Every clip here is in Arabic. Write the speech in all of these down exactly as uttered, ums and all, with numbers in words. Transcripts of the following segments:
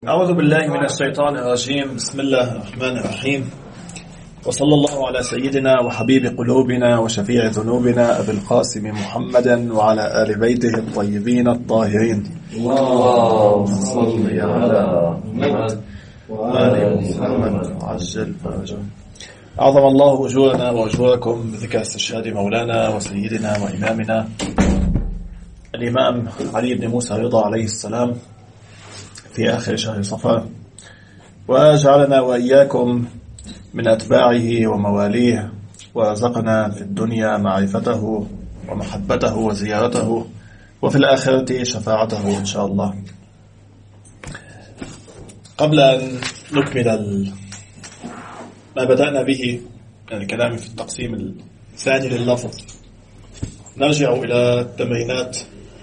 أعوذ بالله من الشيطان الرجيم. بسم الله الرحمن الرحيم، وصلى الله على سيدنا وحبيب قلوبنا وشفيع ذنوبنا أبي القاسم محمد وعلى آل بيته الطيبين الطاهرين. اللهم صل على محمد وآل محمد وعجل فرجهم. أعظم الله أجورنا وأجوركم بذكر استشهاد مولانا وسيدنا وإمامنا الإمام علي بن موسى رضا عليه السلام في آخر شهر صفر، وجعلنا وإياكم من أتباعه ومواليه، ورزقنا في الدنيا معرفته ومحبته وزيارته، وفي الآخرة شفاعته إن شاء الله. قبل أن نكمل ما بدأنا به يعني كلامي في التقسيم الثاني لللفظ، نرجع إلى التمرينات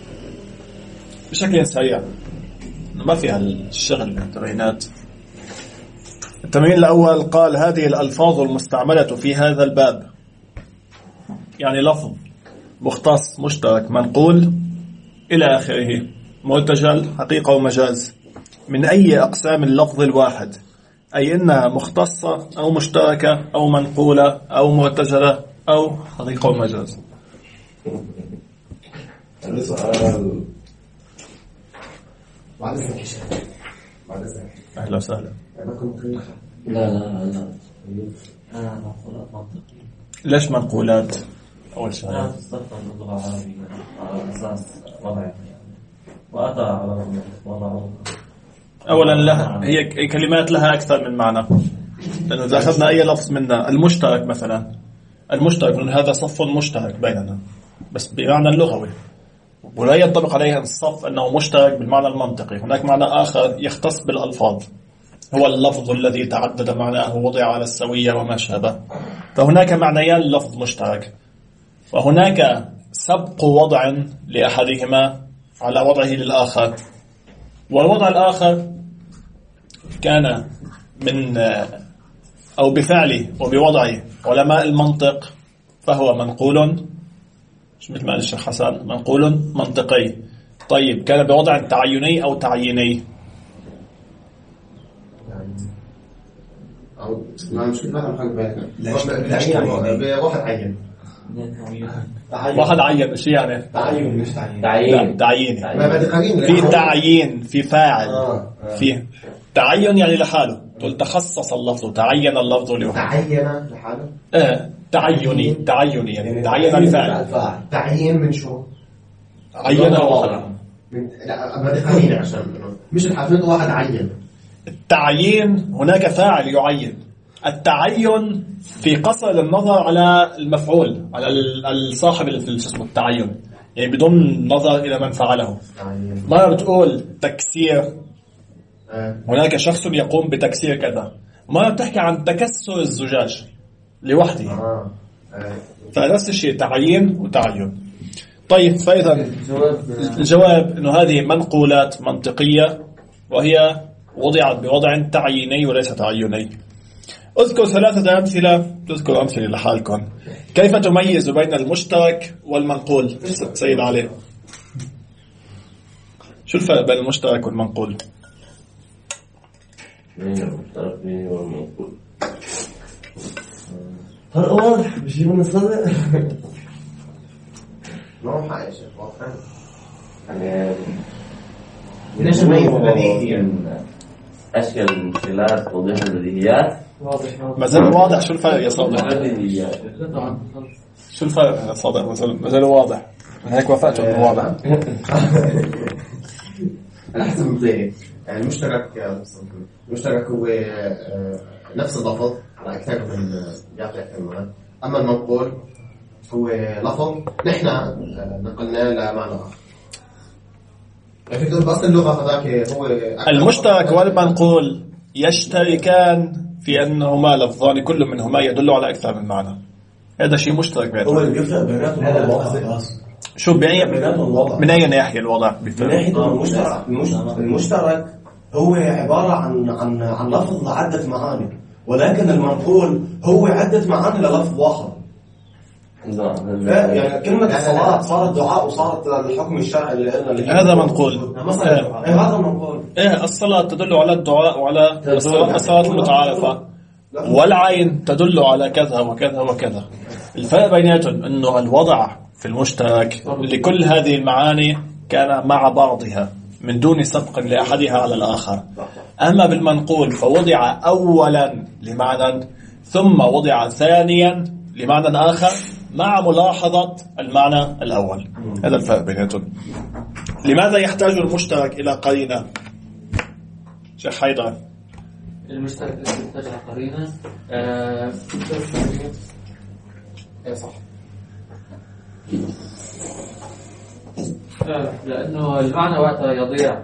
بشكل سريع، ما فيها الشغل بالتمرينات. التمرين الأول قال: هذه الألفاظ المستعملة في هذا الباب، يعني لفظ مختص مشترك منقول إلى آخره، مرتجل حقيقة ومجاز، من أي أقسام اللفظ الواحد، أي إنها مختصة أو مشتركة أو منقولة أو مرتجلة أو حقيقة ومجاز. بعد ذلك بعد ذلك أهلا وسهلا. لا لا لا أنا منقولات منطقية. ليش منقولات؟ أول شيء لا تستخدم اللغة العربية على أساس وضعها يعني، وأتى على وضعه. أولا لها هي كلمات لها أكثر من معنى، لأنه إذا أخذنا أي لفظ منها، المشترك مثلا، المشترك من هذا صف مشترك بيننا بس بمعنى اللغوي، ولا ينطبق عليه الصف أنه مشترك بالمعنى المنطقي. هناك معنى آخر يختص بالألفاظ، هو اللفظ الذي تعدد معناه ووضع على السوية وما شابه. فهناك معنيان لفظ مشترك، وهناك سبق وضع لأحدهما على وضعه للآخر، والوضع الآخر كان من أو بفعله وبوضع علماء المنطق، فهو منقول، مش مثل ما قال الشيخ حسن، منقول منطقي. طيب كان بوضع تعيني أو تعييني؟ أو ما مشكلة ما فرق بيننا. ليش واحد عين واحد عين شيء يعني تعين مش تعيين تعيين تعيين ما بدي قرين في تعيين في فاعل آه. آه. في تعين يعني لحاله، تقول تخصص اللفظ، تعين اللفظ له، تعين لحاله. اه تعيني تعيني يعني تعين لفاعل. تعيين من شو؟ عينه وضع. من لا بدي قرين عشان مش الحافظ واحد عين. التعيين هناك فاعل يعين، التعين في قصر النظر على المفعول، على الصاحب اللي في اسمه التعين، يعني بدون نظر إلى من فعله. ما بتقول تكسير، هناك شخص يقوم بتكسير كذا، ما بتحكي عن تكسر الزجاج لوحده. فنفس الشيء تعيين وتعين. طيب فإذا الجواب إنه هذه منقولات منطقية، وهي وضعت بوضع تعييني وليس تعيني. اذكر ثلاثة أمثلة، تذكر أمثلة لحالكم. كيف تميز بين المشترك والمنقول؟ سيد علي، شو الفرق بين المشترك والمنقول؟ المشترك والمنقول فرق واضح بشي من الصدق. ما هو حاجة واضح يعني ليش ما يبدأ أشكال المشكلات توضيح البديهيات. ما زال واضح شو الفرق يا صادق؟ البديهيات شو الفرق يا صادق؟ ما زال واضح، هيك وافقت انه واضح. على حسب المبدئي يعني المشترك المشترك هو نفس اللفظ على أكثر من يعطي أكثر من، أما المنقول هو لفظ نحن نقلناه لمعنى آخر. فكرة بس اللغة هذاك هو المشترك والمنقول يشتركان في أنهما لفظان كل منهما يدل على أكثر من معنى، هذا شيء مشترك بينهم. هو اللي بيفرق بيناتهم هذا الوضع. شو بأي من أي ناحية الوضع؟ من ناحية المشترك المشترك هو عبارة عن عن عن لفظ عدة معاني، ولكن المنقول هو عدة معاني للفظ واحد. لا يعني كلمة الصلاة صارت دعاء وصارت الحكم الشرعي اللي قلنا هذا منقول. إيه هذا منقول. إيه الصلاة تدل على الدعاء وعلى الصلاة المتعارفة، والعين تدل على كذا وكذا وكذا. الفرق بيناتهم إنه الوضع في المشترك لكل هذه المعاني كان مع بعضها من دون سبق لأحدها على الآخر. أما بالمنقول فوضع أولا لمعنى ثم وضع ثانيا لمعنى آخر مع ملاحظة المعنى الأول. هذا الفرق بيناتهم. لماذا يحتاج المشترك إلى قرينة؟ شيخ حيدر. المشترك يحتاج إلى قرينة. آه صح. آه لأنه المعنى وقتها يضيع،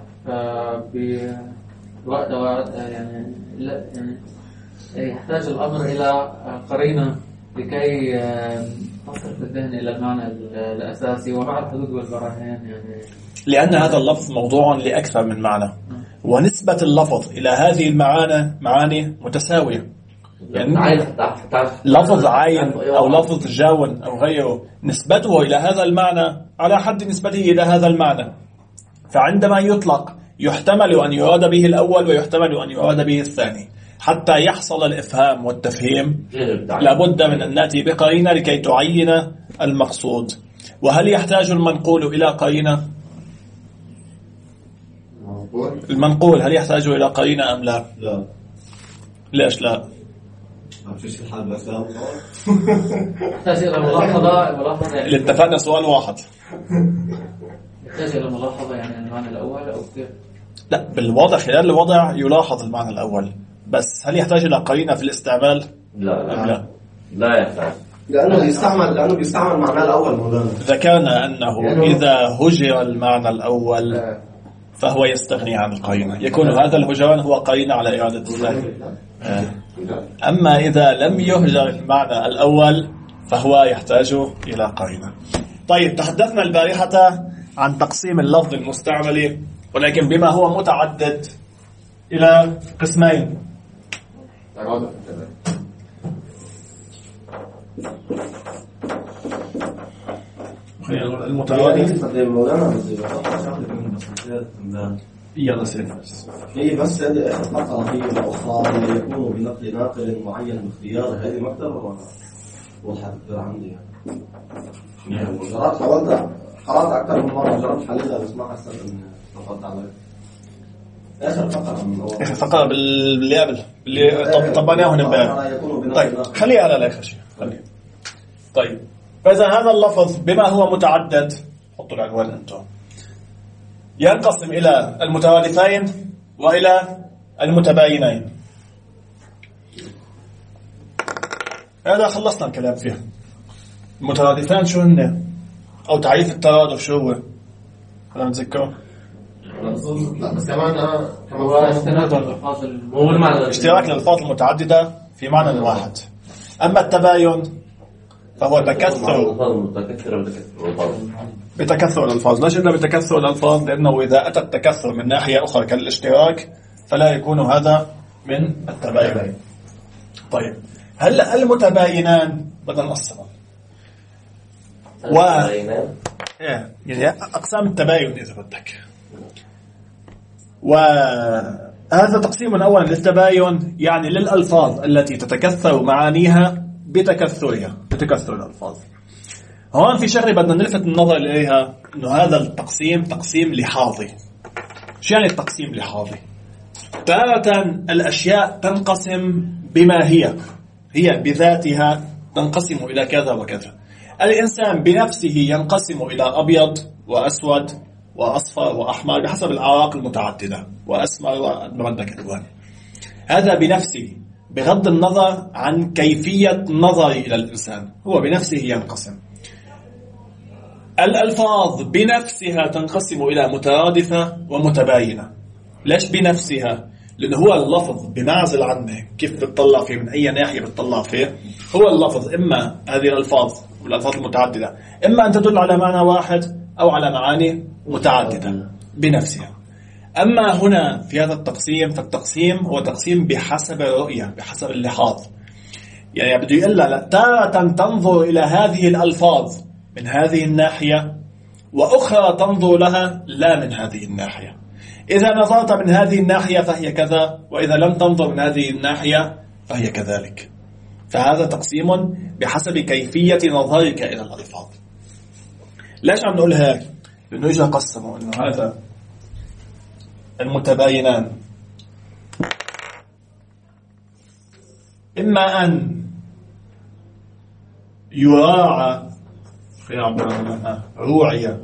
فبوقتها وقتها يعني لا يعني يحتاج الأمر إلى قرينة لكي تصل في الذهن إلى المعنى الأساسي ومع الحدود والبراهين يعني. لأن هذا اللفظ موضوع لأكثر من معنى، ونسبة اللفظ إلى هذه المعاني معاني متساوية. يعني لفظ عين أو لفظ جاون أو غيره نسبته إلى هذا المعنى على حد نسبته إلى هذا المعنى، فعندما يطلق يحتمل أن يراد به الأول ويحتمل أن يراد به الثاني. حتى يحصل الإفهام والتفهيم لابد من أن نأتي بقرينة لكي تعين المقصود. وهل يحتاج المنقول إلى قرينة؟ المنقول هل يحتاج إلى قرينة أم لا؟ لا. ليش لا؟ فيش الحال بس لا يحتاج إلى ملاحظة. ملاحظة يعني اللي اتفقنا سؤال واحد. يحتاج إلى ملاحظة يعني المعنى الأول أو كيف؟ لا، بالوضع خلال الوضع يلاحظ المعنى الأول، بس هل يحتاج إلى قرينة في الاستعمال؟ لا لا لا, لا يحتاج، لأنه بيستعمل لأنه بيستعمل معناه الأول مولانا. ذكرنا أنه إذا هجر المعنى الأول فهو يستغني عن القرينة، يكون هذا الهجران هو قرينة على إرادة الثاني. أما إذا لم يهجر المعنى الأول فهو يحتاج إلى قرينة. طيب، تحدثنا البارحة عن تقسيم اللفظ المستعمل ولكن بما هو متعدد إلى قسمين. المترادف يلا سيدنا في بس هذه آخر فقرة في الأخرى يكون بنقل ناقل معين باختيار هذه مكتبة وضحت عندي يعني جربت حاولت قرأت أكثر من مرة جربت حللها بس ما حسيت إن تفضل عليها. آخر فقرة من أول آخر فقرة باللي قبل اللي طبقناه هنا امبارح. طيب خليه على الآخر شيء خليه. طيب، فإذا هذا اللفظ بما هو متعدد، حطوا العنوان أنتم، ينقسم إلى المترادفين وإلى المتباينين. هذا خلصنا الكلام فيه. المترادفان شو هن؟ أو تعريف الترادف شو هو؟ خلينا نتذكره. لا بس كمان هو اشتراك الألفاظ هو المعنى اشتراك الألفاظ المتعددة في معنى واحد. أما التباين فهو تكثر بتكثر الألفاظ. ليش إلا بتكثر الألفاظ؟ لأنه إذا أتى التكثر من ناحية أخرى كالاشتراك فلا يكون هذا من التباين. طيب، هل المتباينان بدنا نقسمهم و يعني أقسام التباين إذا بدك. وهذا تقسيم أولا للتباين يعني للألفاظ التي تتكثر معانيها بتكثرها بتكثر الألفاظ. هون في شغلة بدنا نلفت النظر إليها، إنه هذا التقسيم تقسيم لحاظي. شو يعني التقسيم لحاظي؟ تارة الأشياء تنقسم بما هي هي بذاتها تنقسم إلى كذا وكذا. الإنسان بنفسه ينقسم إلى أبيض وأسود وأصفر وأحمر بحسب الأعراق المتعددة وأسمر ومردك ألوان. هذا بنفسه بغض النظر عن كيفية نظري إلى الإنسان، هو بنفسه ينقسم. الألفاظ بنفسها تنقسم إلى مترادفة ومتباينة. ليش بنفسها؟ لأنه هو اللفظ بمعزل عنه، كيف بتطلع فيه من أي ناحية بتطلع فيه. هو اللفظ إما هذه الألفاظ والألفاظ المتعددة إما أن تدل على معنى واحد أو على معاني متعددة بنفسها. أما هنا في هذا التقسيم فالتقسيم هو تقسيم بحسب الرؤية بحسب اللحاظ. يعني بده يقول لا تارة تنظر إلى هذه الألفاظ من هذه الناحية وأخرى تنظر لها لا من هذه الناحية. إذا نظرت من هذه الناحية فهي كذا، وإذا لم تنظر من هذه الناحية فهي كذلك. فهذا تقسيم بحسب كيفية نظرك إلى الألفاظ. ليش عم نقول هيك؟ لأنه إجا قسموا إنه هذا المتباينان إما أن يراعى روعية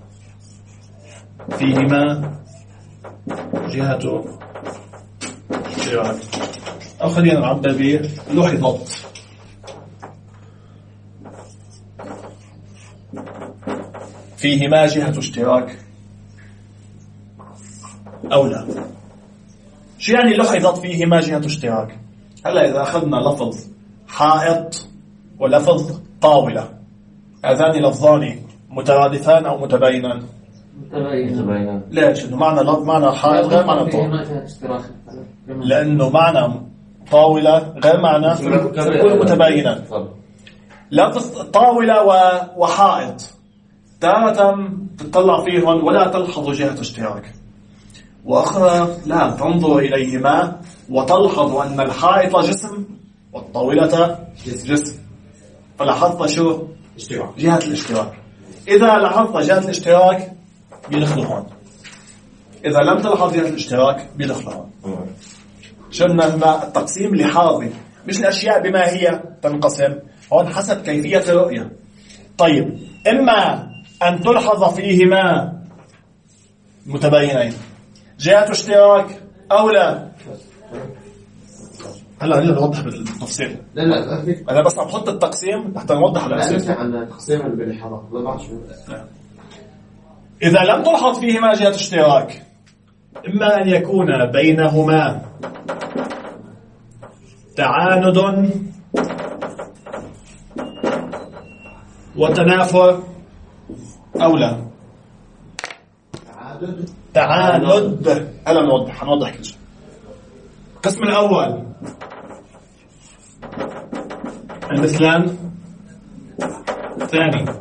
فيهما جهة اشتراك، أو خلينا نعبر به لحظت فيهما جهة اشتراك أو لا. شو يعني لحظت فيهما جهة اشتراك؟ هلا إذا أخذنا لفظ حائط ولفظ طاولة، هذان لفظان مترادفان أو متباينان؟ متباينان. ليش؟ إنه معنى لفظ معنى حائط غير معنى طاولة، لأنه معنى طاولة غير معنى يكون متباينان. لفظ طاولة وحائط تارة تطلع فيهم ولا تلحظ جهة اشتراك، وأخرى لا تنظر إليهما وتلحظ أن الحائط جسم والطاولة جسم، فلاحظت شو؟ اشتراك، جهة الاشتراك. إذا لاحظت جهة الاشتراك بيدخلوا هون، إذا لم تلحظ جهة الاشتراك بيدخلوا هون. شلنا التقسيم لحاظي، مش الأشياء بما هي تنقسم، هون حسب كيفية الرؤية. طيب، إما أن تلحظ فيهما متباينين جهة اشتراك أو لا. هلا هلا نوضح بالتفصيل. لا لا أنا بس عم بحط التقسيم حتى نوضح الأسئلة. لا عن تقسيم باللحظة لا بعرف شو. إذا لم تلحظ فيهما جهة اشتراك، إما أن يكون بينهما تعاند وتنافر أو لا. تعاند تعاند هلا نوضح هنوضح كل شيء. القسم الأول المثلان، الثاني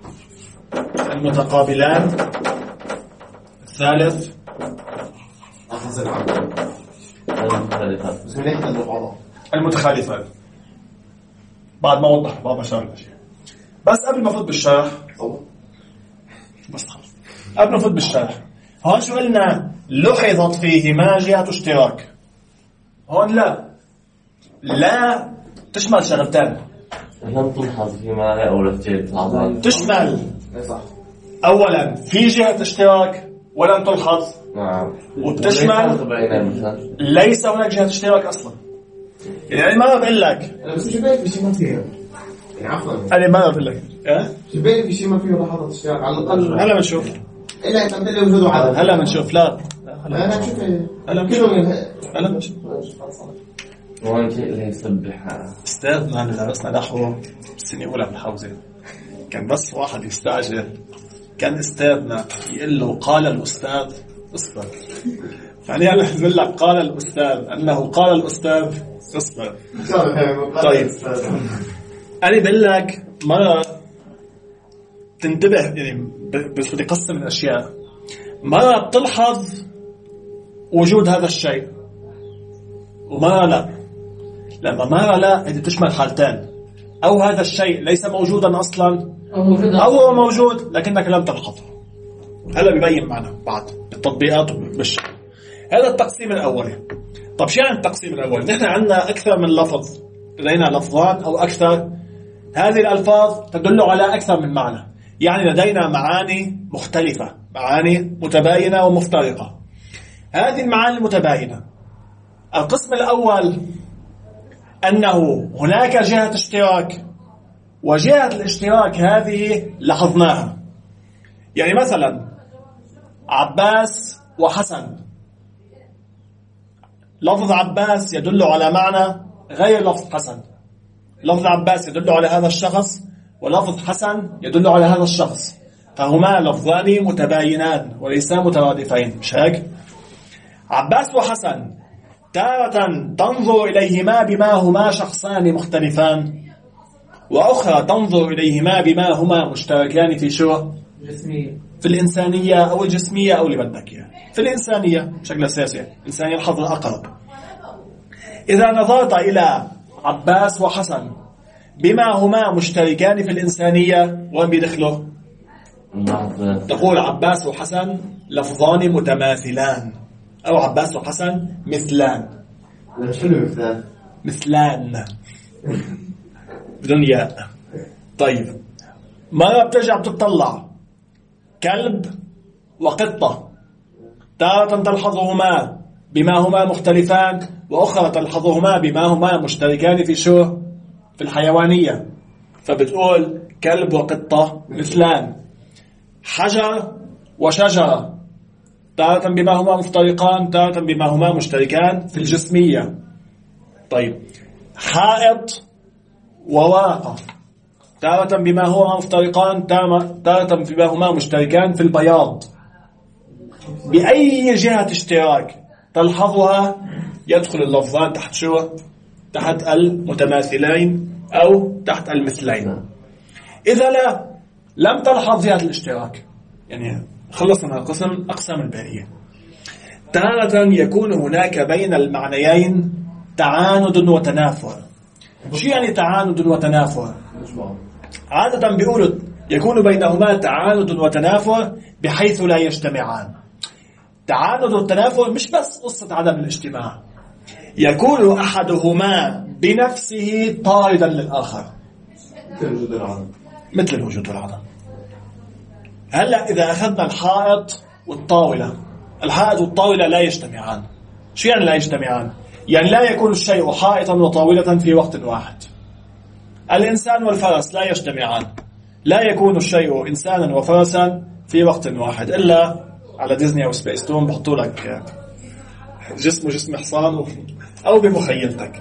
المتقابلان، الثالث أحسن عبد المختلفات. بس من ناحية المعارضة المتخالفان. بعد ما وضح بابا شرح الأشياء، بس قبل ما فوت بالشرح بس خلص قبل ما فوت بالشرح، هون شو قلنا؟ لحظت فيهما جهة اشتراك. هون لا لا تشمل شغلتين. لم تلحظ فيما هي أول افتراض. تشمل صح. أولا في جهة اشتراك ولم تلحظ، نعم. وبتشمل ليس هناك جهة اشتراك أصلا. يعني ما بقول لك أنا بس شبيك بشي ما فيها، يعني عفوا أنا ما بقول لك إيه شبيك بشي ما فيه لحظة اشتراك على الأقل. هلا بنشوف إلا يتعمل لي وجوده عدد. هلا بنشوف لا أنا بشوف هلا كله من هلا بنشوف. وين شيء اللي يسبح أستاذنا اللي درسنا نحو السنة الأولى بالحوزة كان بس واحد يستعجل، كان أستاذنا يقول له قال الأستاذ اصبر. يعني أنا أقول لك قال الأستاذ أنه قال الأستاذ اصبر. طيب أنا بقول لك مرة تنتبه، يعني بس بدي أقسم الأشياء. مرة بتلحظ وجود هذا الشيء ومرة لا. لما مرة لا هذه تشمل حالتين، أو هذا الشيء ليس موجودا أصلا أو هو موجود لكنك لم تلحظه. هذا بيبين معنا بعد بالتطبيقات وبالشكل. هذا التقسيم الأولي. طب شو يعني التقسيم الأولي؟ نحن عندنا أكثر من لفظ، لدينا لفظان أو أكثر، هذه الألفاظ تدل على أكثر من معنى، يعني لدينا معاني مختلفة، معاني متباينة ومفترقة. هذه المعاني المتباينة، القسم الأول أنه هناك جهة اشتراك، وجهة الاشتراك هذه لاحظناها. يعني مثلا عباس وحسن، لفظ عباس يدل على معنى غير لفظ حسن. لفظ عباس يدل على هذا الشخص، ولفظ حسن يدل على هذا الشخص، فهما لفظان متباينان وليسا مترادفين، مش هيك؟ عباس وحسن تارة تنظر إليهما بما هما شخصان مختلفان، وأخرى تنظر إليهما بما هما مشتركان في شو؟ جسمية. في الإنسانية أو الجسمية أو اللي بدك إياه. في الإنسانية بشكل أساسي، الإنسانية الحظ الأقرب. إذا نظرت إلى عباس وحسن بما هما مشتركان في الإنسانية، وين بيدخلوا؟ تقول عباس وحسن لفظان متماثلان، أو عباس وحسن مثلان. مش حلو مثلان. مثلان بدون ياء. طيب مرة بترجع بتطلع كلب وقطة، تارة تلحظهما بما هما مختلفان، وأخرى تلحظهما بما هما مشتركان في شو؟ في الحيوانية. فبتقول كلب وقطة مثلان. حجر وشجرة، تارة بما هما مفترقان، تارة بما هما مشتركان في الجسمية. طيب حائط وورقة، تارة بما هما مفترقان، تارة بما هما مشتركان في البياض. بأي جهة اشتراك تلحظها يدخل اللفظان تحت شو؟ تحت المتماثلين أو تحت المثلين. إذا لا لم تلحظ جهة الاشتراك، يعني خلصنا من القسم أقسام البارية. تارة يكون هناك بين المعنيين تعاند وتنافر. شو يعني تعاند وتنافر؟ عادة بيقولوا يكون بينهما تعاند وتنافر بحيث لا يجتمعان. تعاند والتنافر مش بس قصة عدم الاجتماع، يكون أحدهما بنفسه طاردا للآخر، مثل الوجود والعدم. مثل الوجود والعدم. هلأ إذا أخذنا الحائط والطاولة، الحائط والطاولة لا يجتمعان. شو يعني لا يجتمعان؟ يعني لا يكون الشيء حائطا وطاولة في وقت واحد. الإنسان والفرس لا يجتمعان، لا يكون الشيء إنسانا وفرسا في وقت واحد، إلا على ديزني أو سبيس تون بحطوا لك جسمه جسم حصان أو بمخيلتك.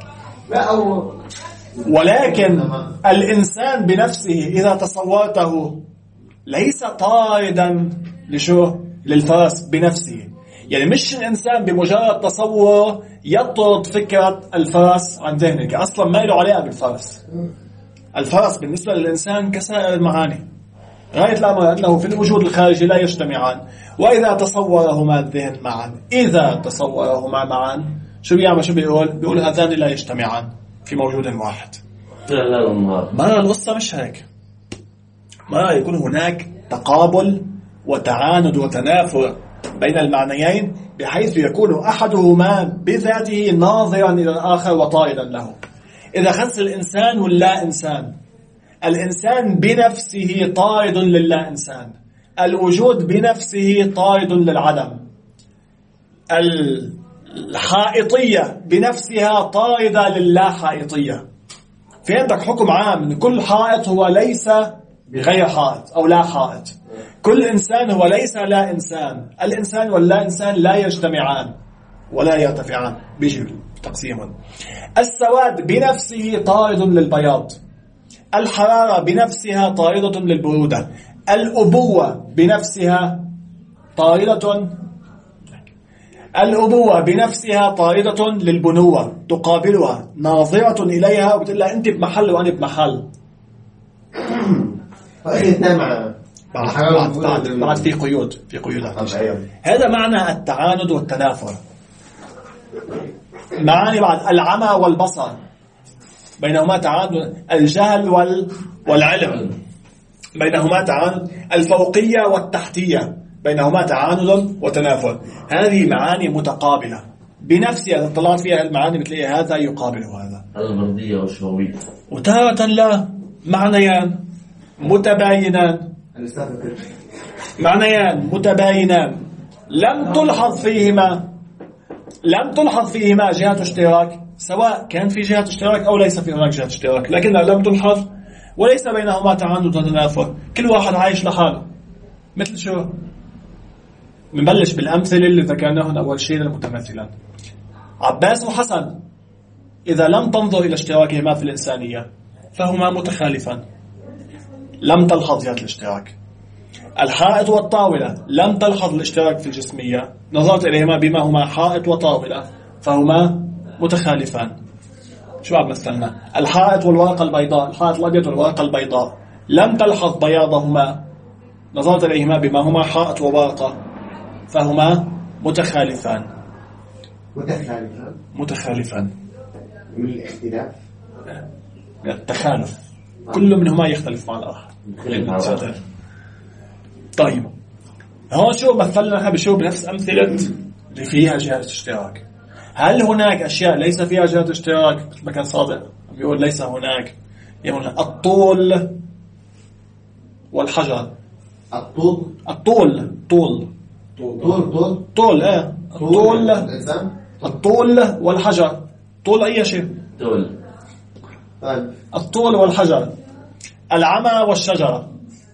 ولكن الإنسان بنفسه إذا تصورته ليس طاردا لشو؟ للفرس بنفسه. يعني مش الإنسان بمجرد تصور يطرد فكرة الفرس عن ذهنك، أصلا ما له علاقة بالفرس. الفرس بالنسبة للإنسان كسائر المعاني، غاية الأمر أنه في الوجود الخارجي لا يجتمعان. وإذا تصورهما الذهن معا، إذا تصورهما معا شو بيعمل؟ شو بيقول؟ بيقول هذان لا يجتمعان في موجود واحد. ما القصة مش هيك. ما يكون هناك تقابل وتعاند وتنافر بين المعنيين بحيث يكون أحدهما بذاته ناظرا إلى الآخر وطاردا له. إذا خص الإنسان واللا إنسان، الإنسان بنفسه طارد للا إنسان، الوجود بنفسه طارد للعدم، الحائطية بنفسها طاردة للا حائطية. في عندك حكم عام أن كل حائط هو ليس بغير حائط أو لا حائط، كل إنسان هو ليس لا إنسان، الإنسان واللا إنسان لا يجتمعان ولا يرتفعان، بيجي تقسيم. السواد بنفسه طارد للبياض، الحرارة بنفسها طاردة للبرودة، الأبوة بنفسها طاردة الأبوة بنفسها طاردة للبنوة، تقابلها ناظرة إليها وبتقول لها أنت بمحل وأنا بمحل. بعد, بعد, بعد, بعد في قيود في قيود هذا معنى التعاند والتنافر. معاني بعد العمى والبصر بينهما تعاند، الجهل وال والعلم بينهما تعاند، الفوقية والتحتية بينهما تعاند وتنافر. هذه معاني متقابلة بنفسها، إذا طلعت فيها المعاني بتلاقي هذا يقابل هذا، المرضية والشهوية. وتارة لا، معنيان متباينان، معنيان متباينان لم تلحظ فيهما لم تلحظ فيهما جهة اشتراك، سواء كان في جهة اشتراك أو ليس في هناك جهة اشتراك، لكنها لم تلحظ وليس بينهما تعاند وتنافر، كل واحد عايش لحاله. مثل شو؟ نبلش بالأمثلة اللي ذكرناهن أول شيء المتماثلان. عباس وحسن إذا لم تنظر إلى اشتراكهما في الإنسانية فهما متخالفان، لم تلحظ جهة الاشتراك. الحائط والطاولة لم تلحظ الاشتراك في الجسمية، نظرت إليهما بما هما حائط وطاولة فهما متخالفان. شو بعد مثلنا؟ الحائط والورقة البيضاء، الحائط الأبيض والورقة البيضاء، لم تلحظ بياضهما، نظرت إليهما بما هما حائط وورقة، فهما متخالفان. متخالفان متخالفان من الاختلاف، التخالف، كل منهما يختلف مع الآخر. طيب هون شو مثلنا بشو بنفس أمثلة اللي فيها جهة اشتراك. هل هناك أشياء ليس فيها جهة اشتراك؟ مثل ما كان صادق يقول ليس هناك، يقول الطول والحجر. الطول الطول طول طول طول طول ايه الطول الإنسان. الطول والحجر. طول أي شيء. طول. طيب الطول والحجر. العمى والشجرة،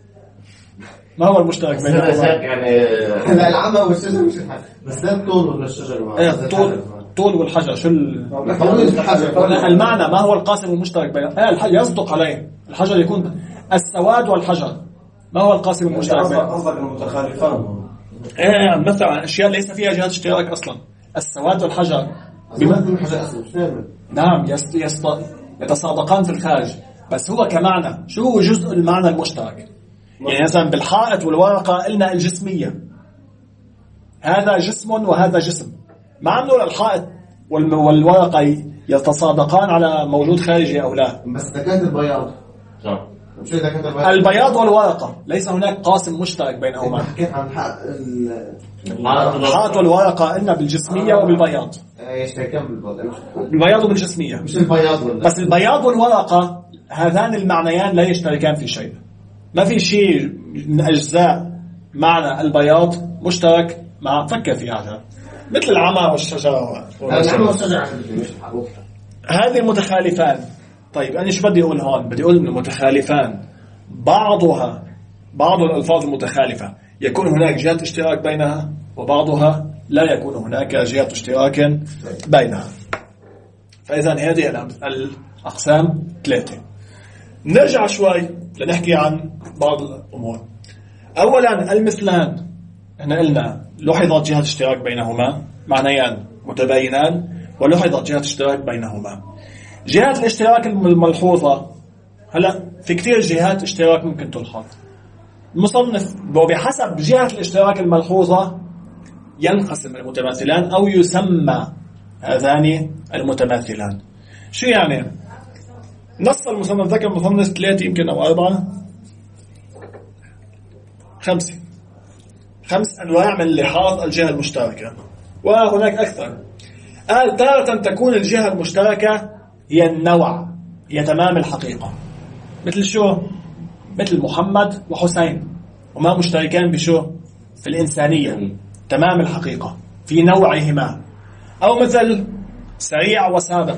ما هو المشترك بينهما؟ يعني لا العمى والشجر مش الحجر، بس ده الطول ولا الشجر؟ ايه الطول طول والحجر. شو ال... الحجر المعنى؟ ما هو القاسم المشترك بينهم؟ ايه الحجر يصدق عليه، الحجر يكون السواد والحجر. ما هو القاسم المشترك بينهم؟ قصدك المتخالفان. ايه مثلا اشياء ليس فيها جهة اشتراك اصلا، السواد والحجر. بما حاجة أسود. نعم يست... يست... يتصادقان في الخارج، بس هو كمعنى شو هو جزء المعنى المشترك. يعني مثلا بالحائط والورقة قلنا الجسمية، هذا جسم وهذا جسم، ما عم نقول الحائط وال... والورقة يتصادقان على موجود خارجي أو لا. بس دكاترة البياض صح. مش دكاترة البياض. البياض والورقة ليس هناك قاسم مشترك بينهما. حكيت عن الحائط ال- الحائط والورقة قلنا بالجسمية وبالبياض، يشتركان بالبياض بالبياض وبالجسمية. مش البياض ولا بس البياض والورقة هذان المعنيان لا يشتركان في شيء. ما في شيء من أجزاء معنى البياض مشترك مع فكر في هذا، مثل العمى والشجرة. العمى والشجرة مش معروف. هذه المتخالفان. طيب أنا شو بدي أقول هون؟ بدي أقول إن المتخالفان بعضها بعض الألفاظ المتخالفة يكون هناك جهة اشتراك بينها، وبعضها لا يكون هناك جهة اشتراك بينها. فإذا هذه الأقسام ثلاثة. نرجع شوي لنحكي عن بعض الأمور. أولا المثلان، احنا قلنا لحظت جهة اشتراك بينهما، معنيان متباينان، ولحظت جهة اشتراك بينهما. جهات الاشتراك الملحوظة، هلا في كتير جهات اشتراك ممكن تلحظ. المصنف وبحسب جهة الاشتراك الملحوظة ينقسم المتماثلان أو يسمى هذان المتماثلان. شو يعني؟ نص المصنف ذكر المصنف ثلاثة يمكن أو أربعة خمسة خمس أنواع من لحاظ الجهة المشتركة، وهناك أكثر. قال تارة تكون الجهة المشتركة هي النوع، هي تمام الحقيقة. مثل شو؟ مثل محمد وحسين، وما مشتركان بشو؟ في الإنسانية، تمام الحقيقة في نوعهما. أو مثل سريع وسابق،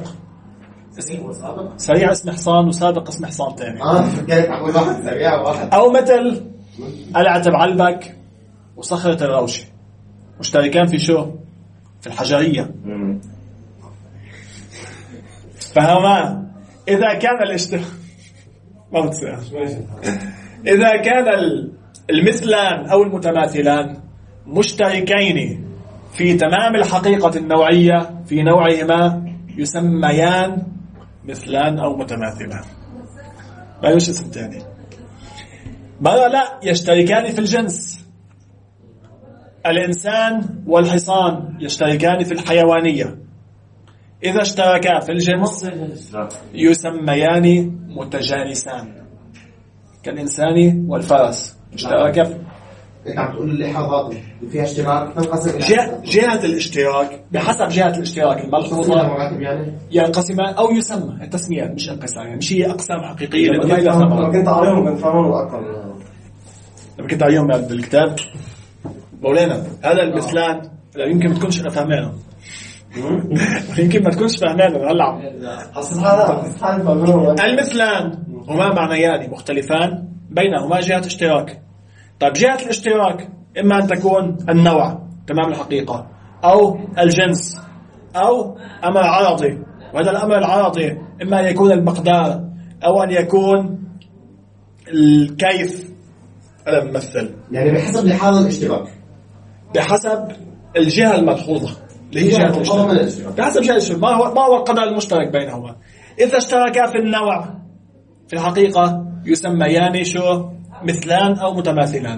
سريع اسم حصان وسابق اسم حصان تاني. اه فكرت اقول واحد سريع وواحد. أو مثل قلعة بعلبك وصخرة الروشة، مشتركان في شو؟ في الحجرية. فهما إذا كان الاشتراك ما بتصير إذا كان المثلان أو المتماثلان مشتركين في تمام الحقيقة النوعية في نوعهما يسميان مثلان أو متماثلان. ما يوش اسم تاني. بل لا، يشتركان في الجنس. الإنسان والحصان يشتركان في الحيوانية، إذا اشتركا في الجنس يسميان متجانسان، كالإنسان والفرس اشتركا في... انت عم تقول اللحظات فيها اشتراك تنقسم جهة, جهة الاشتراك بحسب جهة الاشتراك الملحوظة يعني ينقسمان أو يسمى التسميات، مش انقسام، يعني مش هي أقسام حقيقية. لما كنت عليهم كنت فاهمهم أكثر. لما كنت عليهم بالكتاب مولانا هذا المثلان لا يمكن ما تكونش فاهمينه يمكن ما تكونش فاهمينه. هلا المثلان هما معنيان مختلفان بينهما جهة اشتراك. طيب جهة الاشتراك إما أن تكون النوع تمام الحقيقة، أو الجنس، أو أمر عرضي، وهذا الأمر العرضي إما أن يكون المقدار أو أن يكون الكيف. أنا بمثل يعني بحسب لحاظ الاشتراك، بحسب الجهة الملحوظة اللي هي جهات الاشتراك بحسب جهات الاشتراك. ما هو ما هو القدر المشترك بينهما؟ إذا اشتركا في النوع في الحقيقة يسميان شو؟ مثلان أو متماثلان.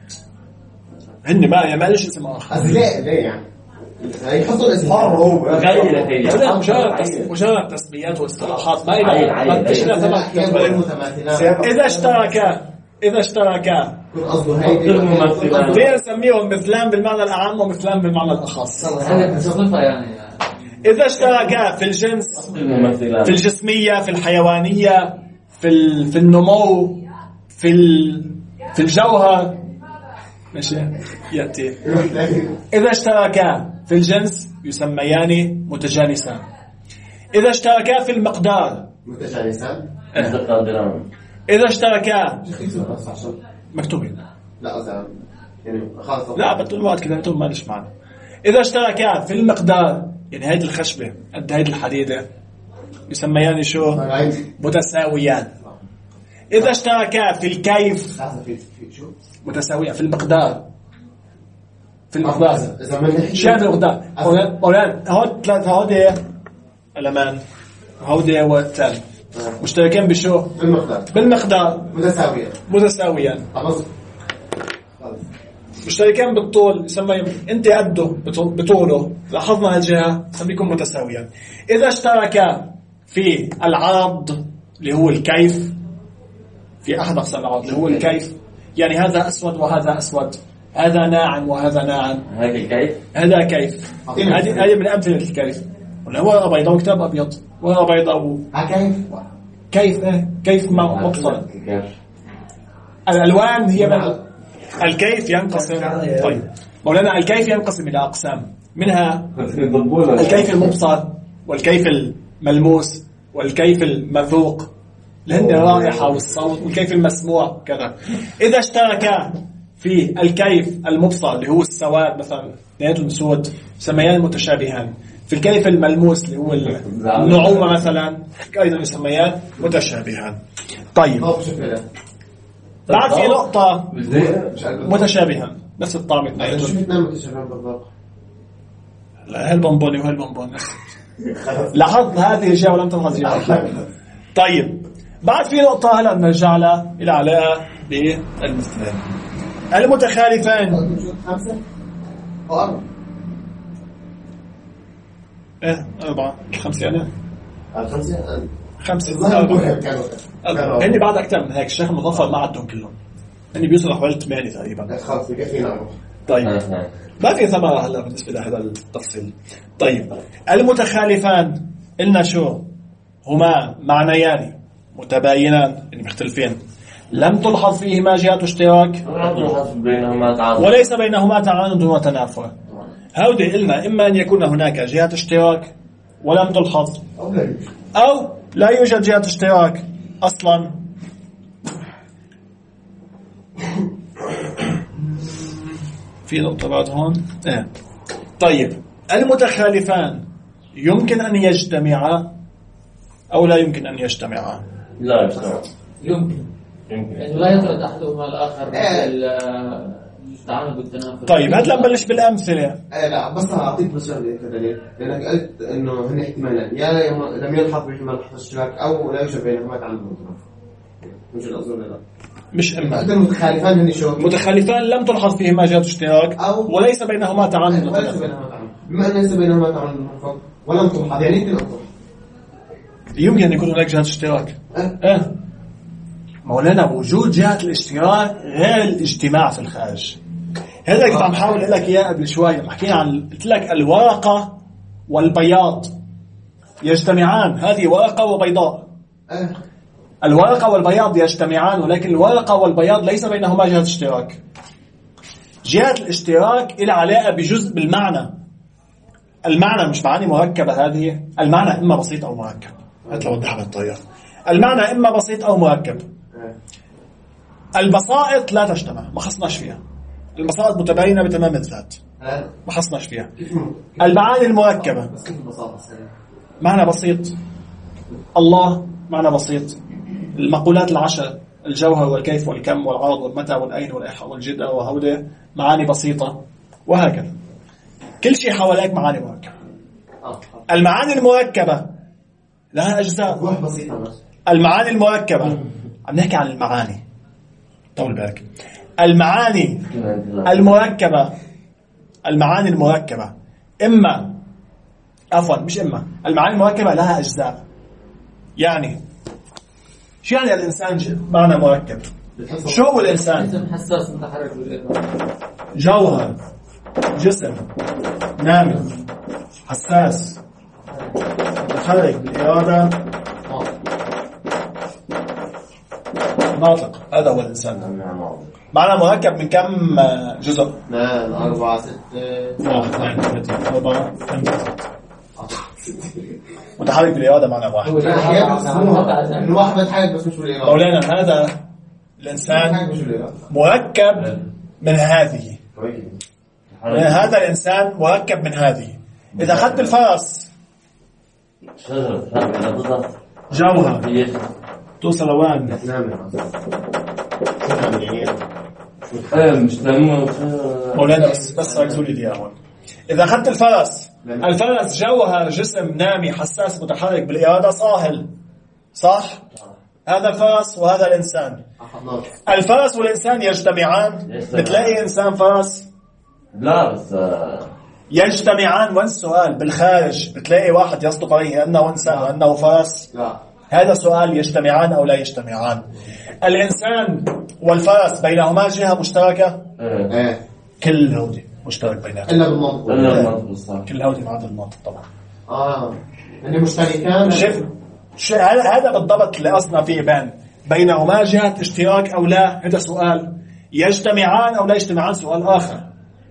هن ما ما ليش اسم آخر. ليه ليه يعني؟ يحطوا الاسم هو غير مجرد مجرد تسميات واصطلاحات ما إلى ما تشنا ثمن. إذا اشتركا إذا اشتركا فين نسميهم مثلان بالمعنى الأعم ومثلان بالمعنى الأخص. يعني إذا اشتركا في الجنس في الجسمية في الحيوانية في في النمو في في الجوهر ماشي يأتي. إذا اشتركا في الجنس يسميان متجانسان. إذا اشتركا في المقدار متجانسان. إذا اشتركا مكتوبين لا يعني خلاص لا بطل الوقت كده انتم ما ليش معنا. إذا اشتركا في المقدار يعني هيدي الخشبة قد هيدي الحديدة يسميان شو؟ متساويان. إذا اشتركا في الكيف متساويان في المقدار في المقدار شو هذا المقدار؟ أولان هود ثلاثة هودي ألمان هودي والتالي مشتركين بشو؟ بالمقدار بالمقدار متساويان متساويان مشتركين بالطول يسمى انت قده بطوله لاحظنا هالجهة نسميكم متساويان. إذا اشتركا في العرض اللي هو الكيف في أحد أقسام العرض اللي هو الكيف يعني هذا أسود وهذا أسود هذا ناعم وهذا ناعم هذا كيف هذا كيف هذه هذه من أمثلة الكيف. ولا هو بيضاء وكتاب أبيض وهو بيضاء كيف كيف إيه كيف ما مقصد الألوان هي من الكيف ينقسم. طيب مولانا الكيف ينقسم إلى أقسام منها الكيف المبصر والكيف الملموس والكيف المذوق لهن الرائحة والصوت والكيف المسموع كذا. إذا اشتركا في الكيف المبصر اللي هو السواد مثلا نهايته سود يسميان متشابهان. في الكيف الملموس اللي هو النعومة مثلا أيضا يسميان متشابهان. طيب بعد في نقطة متشابهة نفس الطعم لا هالبونبوني وهالبونبوني لاحظت هذه الجهة ولم تلاحظ جهة. طيب بعد في نقطة هلا نرجع لها إلى علاقة بالمثلين المتخالفان. خمسة وأربعة إيه أربعة خمسة يعني خمسة خمسة أربعة هني بعد أكثر من هيك الشيخ مظفر ما عدهم كلهم هني بيوصل حوالي ثمانية تقريبا. خلاص بكفينا. طيب ما في ثمرة هلا بالنسبة لهذا التفصيل. طيب المتخالفان قلنا شو هما معنيان متباينان يعني مختلفين لم تلحظ فيهما جهة اشتراك وليس بينهما تعاند وتنافر. هودي قلنا إما أن يكون هناك جهة اشتراك ولم تلحظ أو لا يوجد جهة اشتراك أصلا. في نقطة بعد هون اه. طيب المتخالفان يمكن أن يجتمعا أو لا يمكن أن يجتمعا؟ لا يجتمع يمكن يمكن يعني لا يطرد أحدهما الآخر التعاند والتنافر. طيب هات نبلش بالأمثلة. آه لا بس أعطيك بس شغلة كدليل لأنك قلت إنه هن احتمالان يا لم يلحظ بهما لحظة اشتراك أو لا يوجد بينهما تعاند وتنافر. مش الأصول لا مش إما المتخالفان هن شو متخالفان لم تلحظ فيهما جهة اشتراك أو وليس بينهما تعاند وتنافر. بما أن ليس بينهما تعاند وتنافر ولم تلحظ يعني يمكن أن تلحظ يمكن أن يكون هناك جهة اشتراك. أه. أه. مولانا وجود جهة الاشتراك غير الاجتماع في الخارج. هذا كنت عم حاول أقول لك إياه قبل شوي لما حكينا عن قلت لك الورقة والبياض يجتمعان. هذه ورقة وبيضاء. أه. الورقة والبياض يجتمعان ولكن الورقة والبياض ليس بينهما جهة اشتراك. جهة الاشتراك إلى علاقة بجزء بالمعنى. المعنى مش معاني مركبة هذه. المعنى إما بسيط أو مركب. هات لو وضحها بالطريقة. المعنى إما بسيط أو مركب. البسائط لا تجتمع ما خصناش فيها. البسائط متباينة بتمام الذات ما خصناش فيها. المعاني المركبة معنى بسيط. الله معنى بسيط. المقولات العشر الجوهر والكيف والكم والعرض والمتى والأين والإحاء والجدة وهودة معاني بسيطة وهكذا. كل شيء حواليك معاني مركبة. المعاني المركبة لها أجزاء. روح بسيطة بس. المعاني المركبة عم نحكي عن المعاني، طول بالك. المعاني المركبة المعاني المركبة إما عفوا مش إما المعاني المركبة لها أجزاء. يعني شو يعني الإنسان معنى مركب؟ شو هو الإنسان؟ جسم حساس متحرك بالإرادة. جوهر، جسم نامي حساس متحرك بالإرادة ناطق. هذا هو الإنسان. معنى مركب من كم جزء؟ اثنان أربعة ستة واحد اثنين ثلاثة أربعة خمسة متحرك بالإرادة معنى واحد. الواحد بتحرك بس مش بالإرادة. مولانا هذا الإنسان مركب من هذه. هذا الإنسان مركب من هذه. إذا أخذت الفرس جوهر توصل وين؟ مولانا بس بس ركزوا لي دي هون. إذا أخذت الفرس، الفرس جوهر جسم نامي حساس متحرك بالإرادة صاهل، صح؟ هذا الفرس وهذا الإنسان. الفرس والإنسان يجتمعان. بتلاقي إنسان فرس؟ لا بس يجتمعان. وين السؤال؟ بالخارج بتلاقي واحد يصدق عليه أنه إنسان وأنه فرس؟ لا. هذا سؤال يجتمعان أو لا يجتمعان. الإنسان والفرس بينهما جهة مشتركة؟ ايه. كل هودي مشترك بينهما إلا بالمنطق. إلا بالمنطق. كل هودي ما عدا المنطق طبعا. آه. يعني مشتركان. شوف شو هذا بالضبط اللي أصنع فيه بين بينهما جهة اشتراك أو لا. هذا سؤال. يجتمعان أو لا يجتمعان سؤال آخر.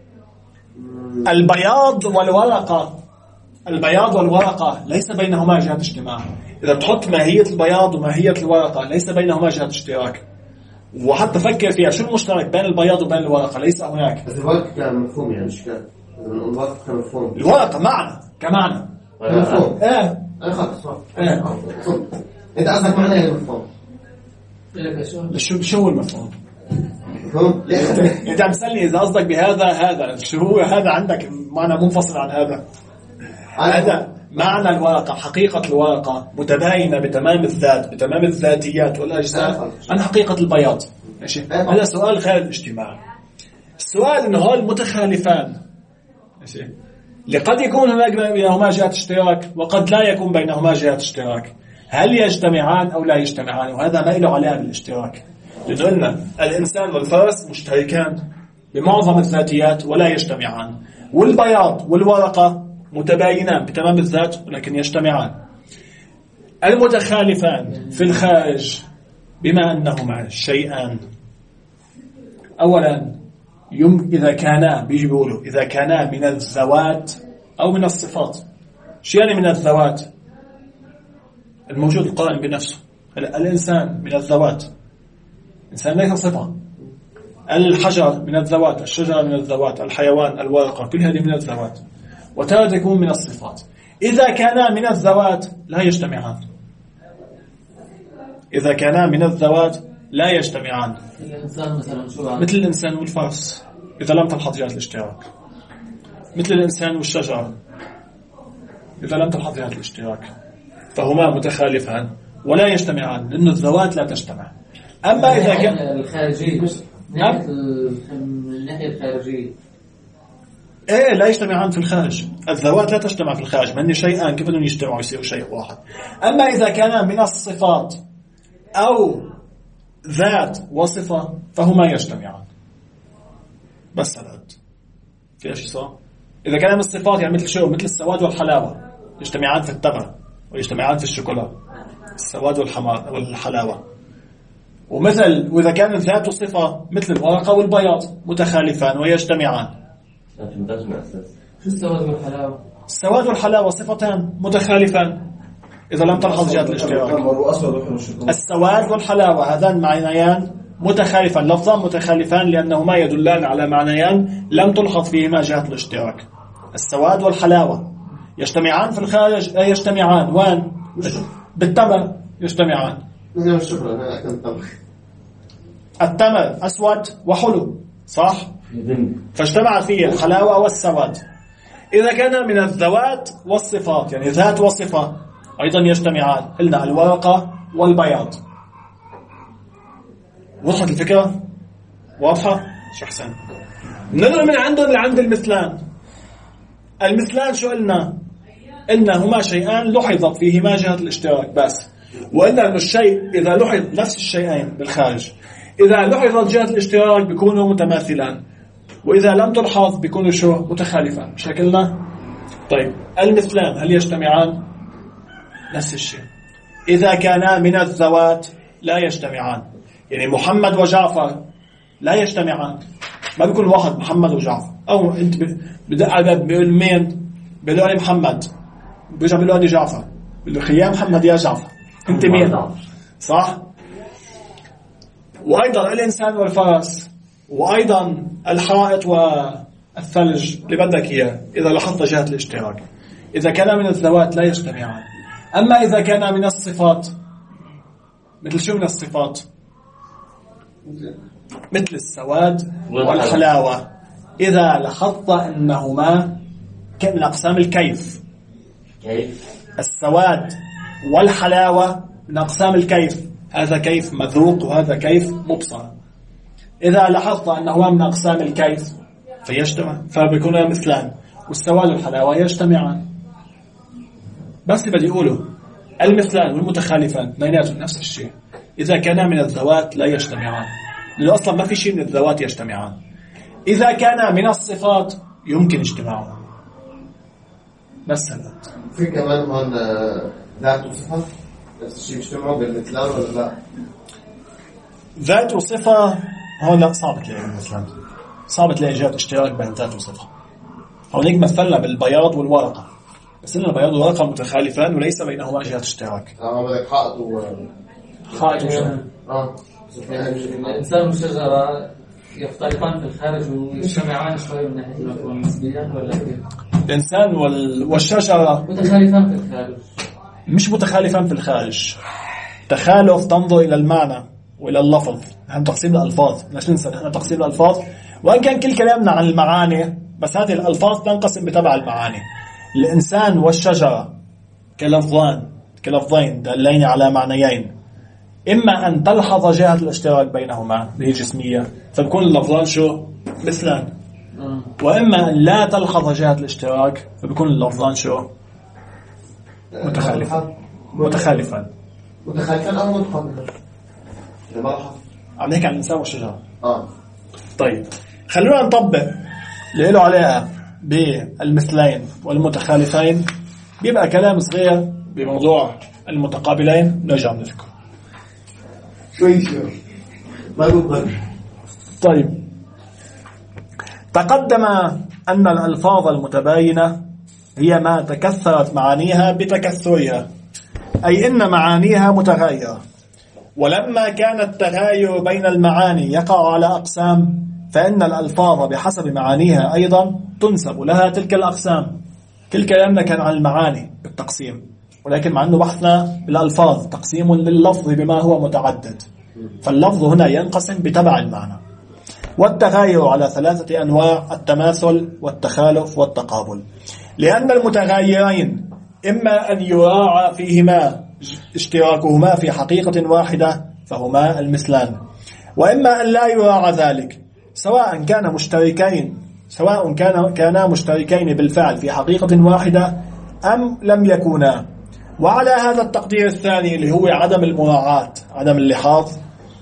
البياض والورقة البياض والورقة ليس بينهما جهة اجتماع. إذا تحط ماهية البياض وماهية الورقة ليس بينهما جهة اشتراك. وحتى فكر فيها شو المشترك بين البياض وبين الورقة؟ ليس هناك. بس الورقة كان مفهوم يعني مش كان الورقة كان مفهوم. الورقة معنى كمعنى مفهوم. ايه ايه خلاص. ايه انت قصدك معنى يعني مفهوم. شو شو هو المفهوم؟ مفهوم. انت عم تسألني اذا قصدك بهذا هذا شو هو هذا عندك معنى منفصل عن هذا. هذا معنى الورقة، حقيقة الورقة متباينة بتمام الذات بتمام الذاتيات والأجزاء عن حقيقة البياض. ماشي. هذا سؤال خارج الاجتماع. السؤال إنه هول متخالفان. ماشي. لقد يكون هناك بينهما جهة اشتراك وقد لا يكون بينهما جهة اشتراك. هل يجتمعان أو لا يجتمعان؟ وهذا ما له علاقة بالاشتراك. لأن الإنسان والفرس مشتركان بمعظم الذاتيات ولا يجتمعان. والبياض والورقة متباينان بتمام الذات ولكن يجتمعان. المتخالفان في الخارج بما أنهما شيئان. أولا يم إذا كانا بيجي بيقولوا إذا كانا من الذوات أو من الصفات. شو يعني من الذوات؟ الموجود القائم بنفسه. الإنسان من الذوات. الإنسان ليس صفة. الحجر من الذوات، الشجرة من الذوات، الحيوان، الورقة، كل هذه من الذوات. وتارة يكون من الصفات. إذا كانا من الذوات لا يجتمعان. إذا كانا من الذوات لا يجتمعان. الإنسان مثلا شو مثل الإنسان والفرس إذا لم تلحظ جهة الاشتراك. مثل الإنسان والشجرة إذا لم تلحظ جهة الاشتراك. فهما متخالفان ولا يجتمعان لأن الذوات لا تجتمع. أما إذا كان الخارجي ناحية الناحية الخارجية إيه لا يجتمعان في الخارج. الذوات لا تجتمع في الخارج. من شيئان كيف بدهم يجتمعوا يصيروا شيء واحد. أما إذا كان من الصفات أو ذات وصفة فهما يجتمعان. بس هذا في شيء صار. إذا كان من الصفات يعني مثل شو مثل السواد والحلاوة يجتمعان في التمر ويجتمعان في الشوكولا. السواد والحمار والحلاوة. ومثل وإذا كان الذات وصفة مثل الورقة والبياض متخالفان ويجتمعان. شو السواد والحلاوة؟ السواد والحلاوة صفتان متخالفان إذا لم تلحظ جهة الاشتراك. السواد والحلاوة هذان معنيان متخالفان لفظا متخالفان لأنهما يدلان على معنيان لم تلحظ فيهما جهة الاشتراك. السواد والحلاوة يجتمعان في الخارج لا يجتمعان. وين؟ بالتمر يجتمعان. التمر أسود وحلو صح؟ فاجتمع فيه الحلاوة والسواد. إذا كان من الذوات والصفات، يعني ذات وصفة أيضا يجتمعان، قلنا الورقة والبياض. وضحت الفكرة؟ واضحة؟ شو أحسن. ننقل من عندهم لعند المثلان. المثلان شو قلنا؟ إنهما شيئان لحظت فيهما جهة الاشتراك بس، وإن الشيء إذا لحظ نفس الشيئين بالخارج إذا لحظت جهة الاشتراك بيكونوا متماثلان، وإذا لم تلحظ بيكونوا شو؟ متخالفان. شكلنا طيب المثلان هل يجتمعان؟ نفس الشيء. إذا كانا من الذوات لا يجتمعان، يعني محمد وجعفر لا يجتمعان، ما بيكون واحد محمد وجعفر. أو أنت بدق على الباب بيقول مين؟ بيقول لي محمد، بيجي بيقول لي جعفر، بيقول له يا محمد يا جعفر أنت مين؟ صح؟ وأيضا الإنسان والفرس، وأيضا الحائط والثلج اللي بدك إياه إذا لاحظت جهة الاشتراك. إذا كان من الذوات لا يجتمعان. أما إذا كان من الصفات، مثل شو من الصفات؟ مثل السواد والحلاوة، إذا لاحظت أنهما من أقسام الكيف. كيف؟ السواد والحلاوة من أقسام الكيف، هذا كيف مذوق وهذا كيف مبصر. إذا لاحظت أنهما من أقسام الكيف فيجتمع فبيكون مثلان، والسواد والحلاوة يجتمعان. بس بدي أقوله المثلان والمتخالفان بيناتهم نفس الشيء. إذا كان من الذوات لا يجتمعان، لأنه أصلا ما في شيء من الذوات يجتمعان. إذا كان من الصفات يمكن اجتماعهم. بس هذا. في كمان هون ذات وصفة نفس الشيء بيجتمعوا بالمثلان ولا لا؟ ذات وصفة هون لا، صعب تلاقي مثلان، صعب تلاقي جهة اشتراك بين ذات وصفة. هونيك مثلنا بالبياض والورقة، بس إن البياض والورقة متخالفان وليس بينهما جهة اشتراك. اه بدك حائط و حائط وشجرة. اه الإنسان والشجرة يختلفان في الخارج ويجتمعان شوي من ناحية المفهوم النسبية ولا كيف؟ الإنسان وال... والشجرة متخالفان في الخارج، مش متخالفان في الخارج. تخالف تنظر إلى المعنى وإلى اللفظ. نحن تقسيم الألفاظ، لاش ننسى نحن تقسيم الألفاظ، وإن كان كل كلامنا عن المعاني بس هذه الألفاظ تنقسم بتبع المعاني. الإنسان والشجرة كلفظان كلفظين دالين على معنيين، إما أن تلحظ جهة الاشتراك بينهما اللي هي جسمية فبكون اللفظان شو؟ مثلان، وإما أن لا تلحظ جهة الاشتراك فبكون اللفظان شو؟ متخالفان. متخالفان متخالفان أو متقابلان؟ عم نحكي عن الإنسان والشجرة. آه طيب خلونا نطبق اللي له عليها بالمثلين والمتخالفين، بيبقى كلام صغير بموضوع المتقابلين نرجع نذكر شوي شوي ما يقول. طيب تقدم أن الألفاظ المتباينة هي ما تكثرت معانيها بتكثرها، أي إن معانيها متغايرة. ولما كان التغاير بين المعاني يقع على أقسام، فإن الألفاظ بحسب معانيها أيضا تنسب لها تلك الأقسام. كل كلامنا كان عن المعاني بالتقسيم، ولكن مع أنه بحثنا بالألفاظ تقسيم لللفظ بما هو متعدد، فاللفظ هنا ينقسم بتبع المعنى. والتغاير على ثلاثة أنواع: التماثل والتخالف والتقابل. لأن المتغايرين إما أن يراعى فيهما اشتراكهما في حقيقة واحدة فهما المثلان، وإما أن لا يراعى ذلك، سواء كان مشتركين سواء كان كانا مشتركين بالفعل في حقيقة واحدة أم لم يكونا. وعلى هذا التقدير الثاني اللي هو عدم المراعاة، عدم اللحاظ،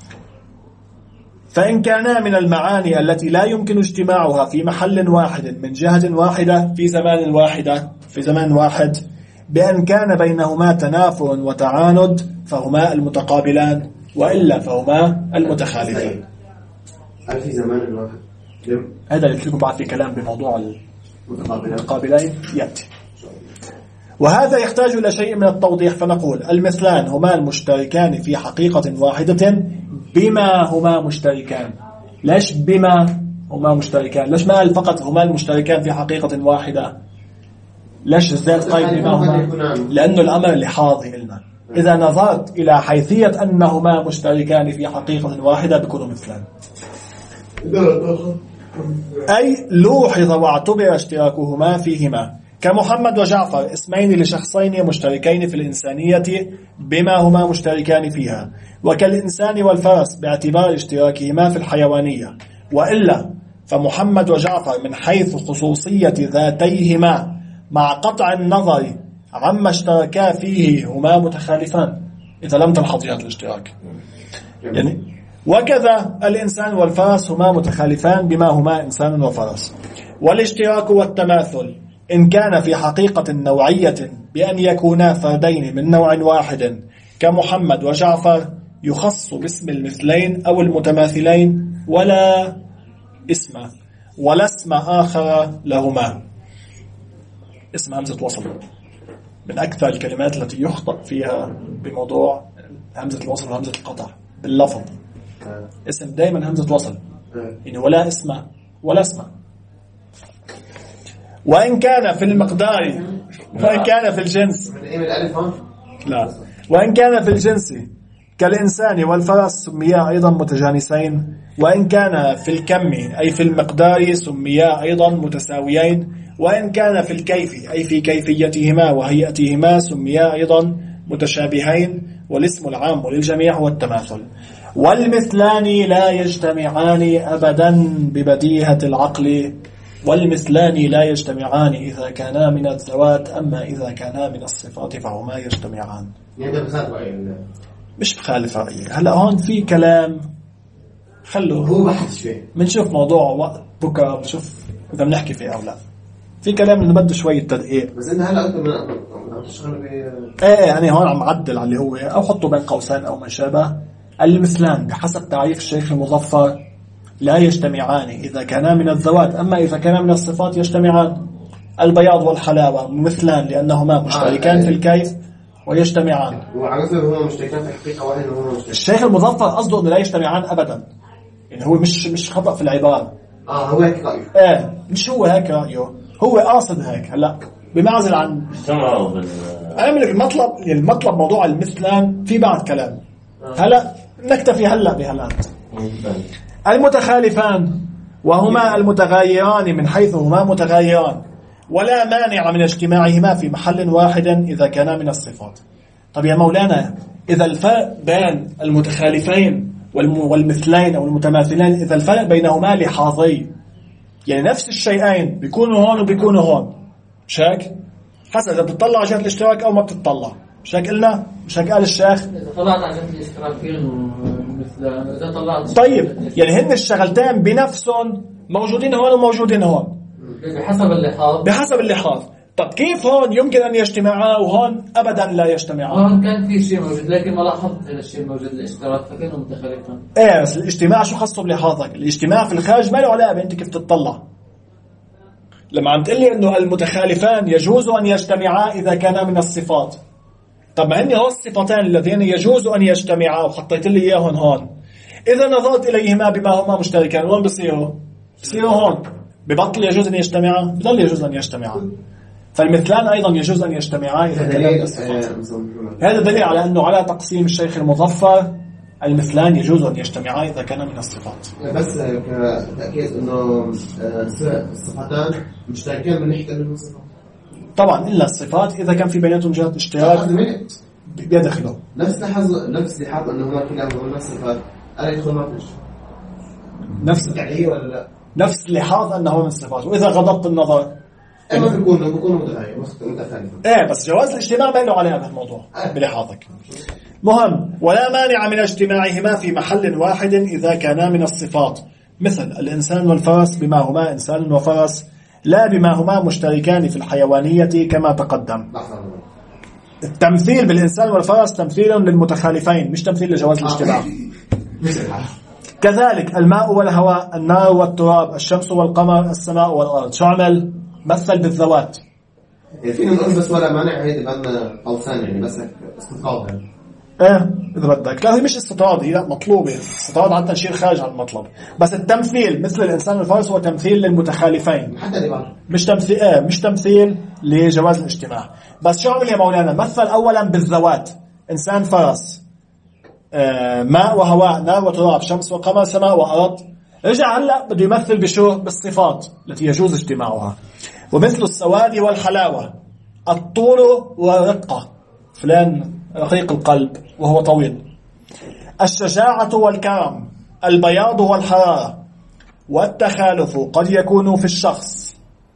فإن كانا من المعاني التي لا يمكن اجتماعها في محل واحد من جهة واحدة في زمان واحدة في زمان واحد بأن كان بينهما تنافر وتعاند فهما المتقابلان، وإلا فهما المتخالفان. هل في زمان واحد؟ هذا اللي لكم بعد في كلام بموضوع المتقابلين يأتي، وهذا يحتاج إلى شيء من التوضيح. فنقول المثلان هما المشتركان في حقيقة واحدة بما هما مشتركان. ليش بما هما مشتركان؟ ليش ما قال فقط هما المشتركان في حقيقة واحدة؟ ليش الذات قيد بما هما؟ لأنه الأمر لحاظي لنا. إذا نظرت إلى حيثية أنهما مشتركان في حقيقة واحدة بيكونوا مثلان. أي لوحظ واعتبر اشتراكهما فيهما، كمحمد وجعفر اسمين لشخصين مشتركين في الإنسانية بما هما مشتركان فيها، وكالإنسان والفرس باعتبار اشتراكهما في الحيوانية. وإلا فمحمد وجعفر من حيث خصوصية ذاتيهما مع قطع النظر عما اشتركا فيه هما متخالفان، إذا لم تلحظ جهة الاشتراك. يعني وكذا الإنسان والفرس هما متخالفان بما هما إنسان وفرس. والاشتراك والتماثل إن كان في حقيقة نوعية بأن يكونا فردين من نوع واحد كمحمد وجعفر يخص باسم المثلين أو المتماثلين ولا اسم ولا اسم آخر لهما. اسم همزة وصل من أكثر الكلمات التي يخطأ فيها بموضوع همزة الوصل وهمزة القطع باللفظ. اسم دائما همزة وصل، يعني ولا اسم ولا اسم. وإن كان في المقدار وإن كان في الجنس لا وإن كان في الجنس كالإنسان والفرس سميا أيضا متجانسين، وإن كان في الكم أي في المقدار سميا أيضا متساويين، وإن كان في الكيف أي في كيفيتهما وهيئتهما سميا أيضا متشابهين. والاسم العام للجميع هو التماثل. والمثلان لا يجتمعان أبدا ببديهة العقل. والمثلان لا يجتمعان إذا كانا من الذوات، أما إذا كانا من الصفات فهما يجتمعان. مش بخالف رأيي. هلأ هون في كلام خلوه هو بحث شوي منشوف موضوع وقت بكرة بشوف إذا بنحكي فيه أو لا. في كلام اللي بده شوية تدقيق، بس إنه هلأ أنت من تشتغل ب إيه يعني هون عم عدل على اللي هو أو حطه بين قوسين أو ما شابه. المثلان بحسب تعريف الشيخ المظفر لا يجتمعان إذا كانا من الذوات، أما إذا كانا من الصفات يجتمعان. البياض والحلاوة مثلان لأنهما مشتركان في الكيف ويجتمعان. وعرفوا هما مشتركان في الحقيقة ولا هما مشتركان. الشيخ المظفر قصده أنه لا يجتمعان أبدا، يعني هو مش مش خطأ في العبارة. آه هو هيك رأيه. إيه مش هو هيك رأيه، هو قاصد هيك. هلا بمعزل عن أنا من المطلب المطلب موضوع المثلان في بعض كلام. هلا نكتفي هلا بهالات. المتخالفان وهما المتغايران من حيث هما متغايران، ولا مانع من اجتماعهما في محل واحد إذا كانا من الصفات. طب يا مولانا إذا الفرق بين المتخالفين والمثلين أو المتماثلين إذا الفرق بينهما لحاظي، يعني نفس الشيئين بيكونوا هون وبيكونوا هون، مش هيك؟ حسب إذا بتطلع على جهة الاشتراك أو ما بتطلع، مش هيك قلنا؟ مش هيك قال الشيخ؟ إذا طلعت على جهة الاشتراك فيهم مثل إذا طلعت طيب يعني هن الشغلتين بنفسهم موجودين هون وموجودين هون بحسب اللحاظ. بحسب اللحاظ. طب كيف هون يمكن أن يجتمعا وهون أبدا لا يجتمعا؟ هون كان في شيء موجود لكن ما لاحظت هذا الشيء موجود الاشتراك فكانوا متخالفين. إيه بس الاجتماع شو خصه بلحاظك؟ الاجتماع في الخارج ما له علاقة بأنت كيف تطلع. لما عم تقول لي إنه المتخالفان يجوز أن يجتمعا إذا كانا من الصفات، طب مع إني هو الصفتان اللذين يجوز أن يجتمعا وحطيت لي إياهن هون، إذا نظرت إليهما بما هما مشتركان وين بصيروا؟ بصيروا هون. ببطل يجوز أن يجتمعا؟ بضل يجوز أن يجتمعا. فالمثلان أيضا يجوز أن يجتمعا إذا كانا من الصفات. هذا دليل على أنه على تقسيم الشيخ المظفر المثلان يجوز أن يجتمعا إذا كانا من الصفات. بس كتأكيد أنه الصفتان مشتركين من ناحية الصفات طبعا إلا الصفات إذا كان في بيناتهم جهة اشتراك بيدخلوا. نفس لحظ نفس لحظ أنه هما كلاهما نفس الصفات ألا يدخل ما فيش نفس يعني ولا لا؟ نفس لحاظ أنه من الصفات. وإذا غضبت النظر أما بيكونوا بيكونوا متخالفين. إيه بس جواز الاجتماع ما له علاقة بهالموضوع بلحاظك. مهم. ولا مانع من اجتماعهما في محل واحد إذا كانا من الصفات، مثل الإنسان والفرس بما هما إنسان وفرس، لا بما هما مشتركان في الحيوانية كما تقدم. التمثيل بالإنسان والفرس تمثيل للمتخالفين مش تمثيل لجواز الاجتماع. كذلك الماء والهواء، النار والتراب، الشمس والقمر، السماء والأرض. شو عمل؟ مثل بالذوات. فينا نقول بس ولا مانع هيدي بأن قوسان يعني بس استطراد يعني. ايه اذا بدك. لا هي مش استطراد، هي لا مطلوبة. استطراد حتى نشير خارج عن المطلب. بس التمثيل مثل الإنسان والفرس هو تمثيل للمتخالفين حتى دي بعض. مش تمثيل ايه مش تمثيل لجواز الاجتماع. بس شو عمل يا مولانا؟ مثل أولا بالذوات، إنسان فرس، آه ماء وهواء، نار وتراب، شمس وقمر، سماء وأرض. رجع هلأ بده يمثل بشو؟ بالصفات التي يجوز اجتماعها. ومثل السواد والحلاوة، الطول والرقة، فلان رقيق القلب وهو طويل، الشجاعة والكرم، البياض والحرارة، والتخالف قد يكون في الشخص،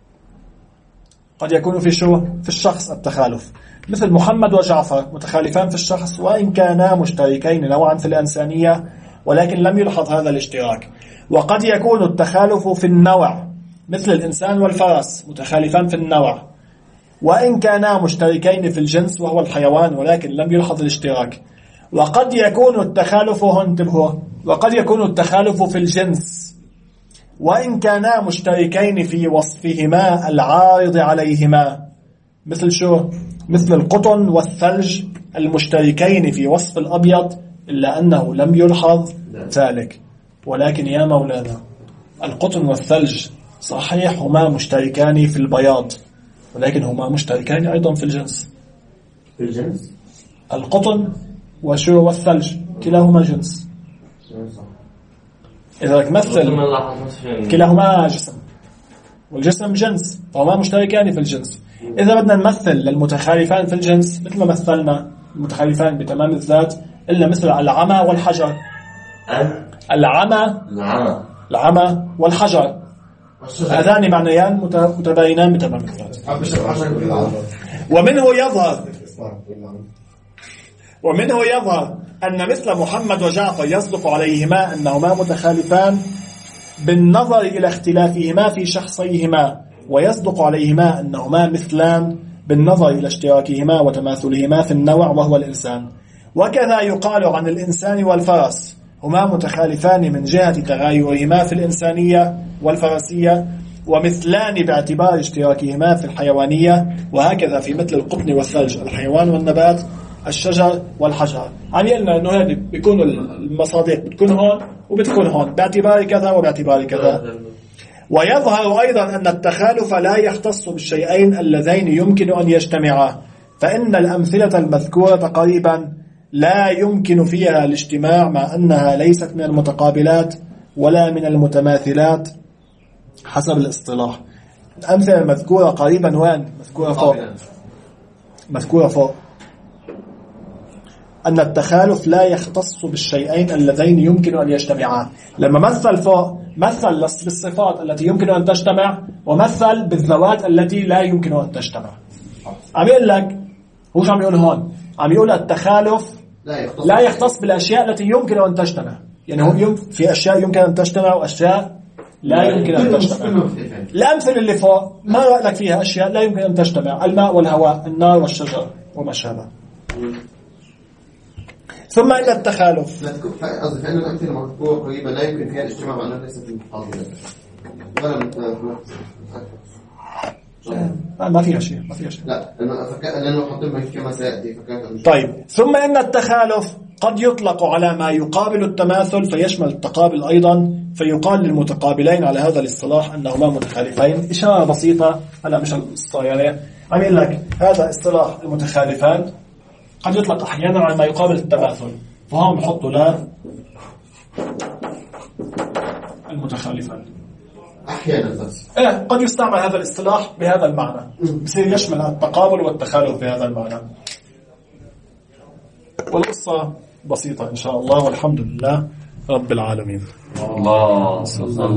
قد يكون في شو؟ في الشخص التخالف، مثل محمد وجعفر متخالفان في الشخص وإن كانا مشتركين نوعا في الإنسانية ولكن لم يلحظ هذا الاشتراك. وقد يكون التخالف في النوع، مثل الإنسان والفرس متخالفان في النوع وإن كانا مشتركين في الجنس وهو الحيوان ولكن لم يلحظ الاشتراك. وقد يكون التخالف انتبهوا وقد يكون التخالف في الجنس وإن كانا مشتركين في وصفهما العارض عليهما، مثل شو؟ مثل القطن والثلج المشتركين في وصف الأبيض إلا أنه لم يلحظ ذلك. ولكن يا مولانا القطن والثلج صحيح هما مشتركان في البياض ولكن هما مشتركان أيضا في الجنس. في الجنس القطن وشو والثلج كلاهما جنس. إذا مثل كلاهما جسم والجسم جنس فهما مشتركان في الجنس. إذا بدنا نمثل للمتخالفان في الجنس مثل ما مثلنا المتخالفان بتمام الذات إلا مثل العمى والحجر. العمى العمى والحجر هذان معنيان متباينان بتمام الذات. ومنه يظهر ومنه يظهر أن مثل محمد وجعفر يصدق عليهما أنهما متخالفان بالنظر إلى اختلافهما في شخصيهما، ويصدق عليهما أنهما مثلان بالنظر إلى اشتراكهما وتماثلهما في النوع وهو الإنسان. وكذا يقال عن الإنسان والفرس هما متخالفان من جهة تغايرهما في الإنسانية والفرسية ومثلان باعتبار اشتراكهما في الحيوانية، وهكذا في مثل القطن والثلج الحيوان والنبات الشجر والحجر. عم يقولنا أنه هذه بيكونوا المصادق بتكون هون وبتكون هون باعتبار كذا وباعتبار كذا. ويظهر أيضا أن التخالف لا يختص بالشيئين اللذين يمكن أن يجتمعا، فإن الأمثلة المذكورة قريبا لا يمكن فيها الاجتماع مع أنها ليست من المتقابلات ولا من المتماثلات حسب الاصطلاح. الأمثلة المذكورة قريبا وين؟ مذكورة فوق مذكورة فوق أن التخالف لا يختص بالشيئين اللذين يمكن أن يجتمعا. لما مثل فوق مثل بالصفات التي يمكن أن تجتمع ومثل بالذوات التي لا يمكن أن تجتمع. عم يقول لك هو عم يقول هون عم يقول التخالف لا يختص, لا يختص بالأشياء التي يمكن أن تجتمع. يعني هو يم في أشياء يمكن أن تجتمع وأشياء لا يمكن أن تجتمع. الأمثلة اللي فوق ما رأى لك فيها أشياء لا يمكن أن تجتمع، الماء والهواء النار والشجر وما شابه. ثم إلى التخالف قصدي فإن الأمثلة المذكورة قريبة لا يمكن فيها الاجتماع مع أنها ليست متحاضرة ولا ما فيها شيء ما فيها شيء لا لأنه حطمها كما سيأتي. طيب ثم إن التخالف قد يطلق على ما يقابل التماثل فيشمل التقابل أيضا، فيقال للمتقابلين على هذا الاصطلاح أنهما متخالفين. إشارة بسيطة هلا مش الصيانة عم يقول لك هذا اصطلاح المتخالفان قد يطلق أحيانا على ما يقابل التماثل، فهم بحطوا لا المتخالفان أحيانا بس إيه قد يستعمل هذا الاصطلاح بهذا المعنى، بصير يشمل التقابل والتخالف بهذا المعنى. والقصة بسيطة إن شاء الله والحمد لله رب العالمين. الله